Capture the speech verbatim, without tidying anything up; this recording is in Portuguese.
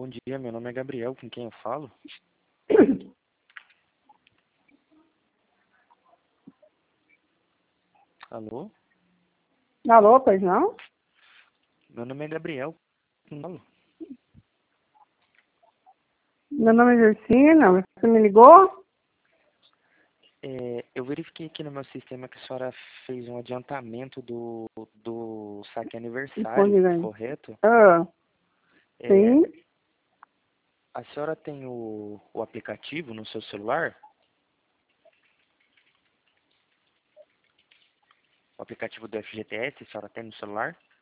Bom dia, meu nome é Gabriel, com quem eu falo? Alô? Alô, pois não? Meu nome é Gabriel, com quem eu falo? Meu nome é Gersina, você me ligou? É, eu verifiquei aqui no meu sistema que a senhora fez um adiantamento do, do saque aniversário, Responde aí. correto? Ah, É, sim. a senhora tem o, o aplicativo no seu celular? O aplicativo do F G T S, a senhora tem no celular?